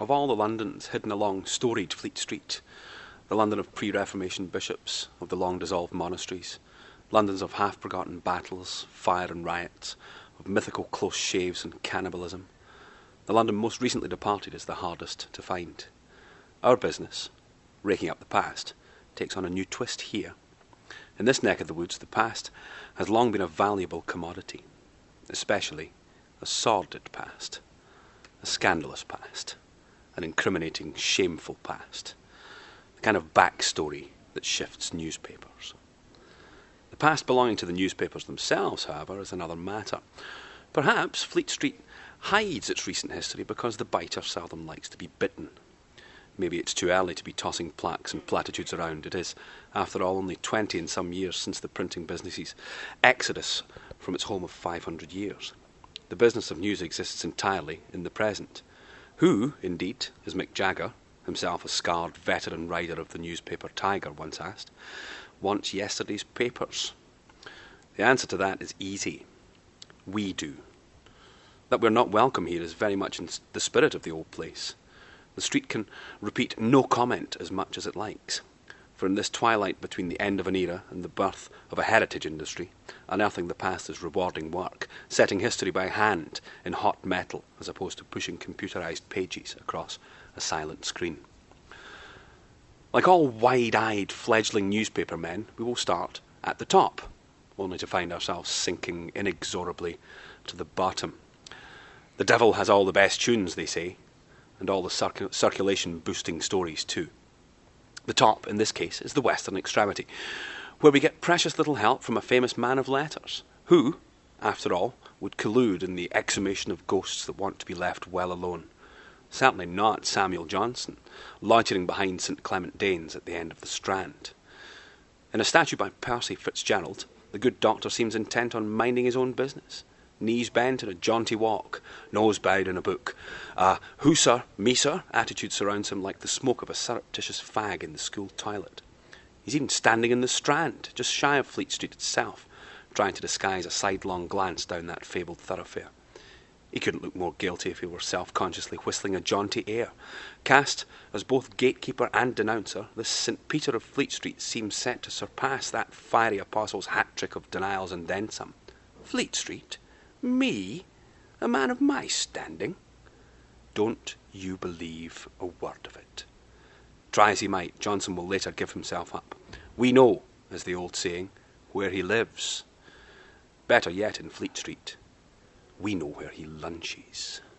Of all the Londons hidden along storied Fleet Street, the London of pre-Reformation bishops, of the long-dissolved monasteries, Londons of half-forgotten battles, fire and riots, of mythical close shaves and cannibalism, the London most recently departed is the hardest to find. Our business, raking up the past, takes on a new twist here. In this neck of the woods, the past has long been a valuable commodity, especially a sordid past, a scandalous past, an incriminating, shameful past, the kind of backstory that shifts newspapers. The past belonging to the newspapers themselves, however, is another matter. Perhaps Fleet Street hides its recent history because the biter seldom likes to be bitten. Maybe it's too early to be tossing plaques and platitudes around. It is, after all, only 20 and some years since the printing business's exodus from its home of 500 years. The business of news exists entirely in the present. Who, indeed, is Mick Jagger, himself a scarred veteran rider of the newspaper Tiger, once asked, wants yesterday's papers? The answer to that is easy. We do. That we're not welcome here is very much in the spirit of the old place. The street can repeat no comment as much as it likes. For in this twilight between the end of an era and the birth of a heritage industry, unearthing the past is rewarding work, setting history by hand in hot metal as opposed to pushing computerized pages across a silent screen. Like all wide-eyed fledgling newspaper men, we will start at the top, only to find ourselves sinking inexorably to the bottom. The devil has all the best tunes, they say, and all the circulation-boosting stories too. The top, in this case, is the western extremity, where we get precious little help from a famous man of letters, who, after all, would collude in the exhumation of ghosts that want to be left well alone. Certainly not Samuel Johnson, loitering behind St. Clement Danes at the end of the Strand. In a statue by Percy Fitzgerald, the good doctor seems intent on minding his own business. Knees bent in a jaunty walk, nose bowed in a book. A "who sir, me sir" attitude surrounds him like the smoke of a surreptitious fag in the school toilet. He's even standing in the Strand, just shy of Fleet Street itself, trying to disguise a sidelong glance down that fabled thoroughfare. He couldn't look more guilty if he were self-consciously whistling a jaunty air. Cast as both gatekeeper and denouncer, this St. Peter of Fleet Street seems set to surpass that fiery apostle's hat-trick of denials and then some. Fleet Street? Me? A man of my standing? Don't you believe a word of it. Try as he might, Johnson will later give himself up. We know, as the old saying, where he lives. Better yet, in Fleet Street, we know where he lunches.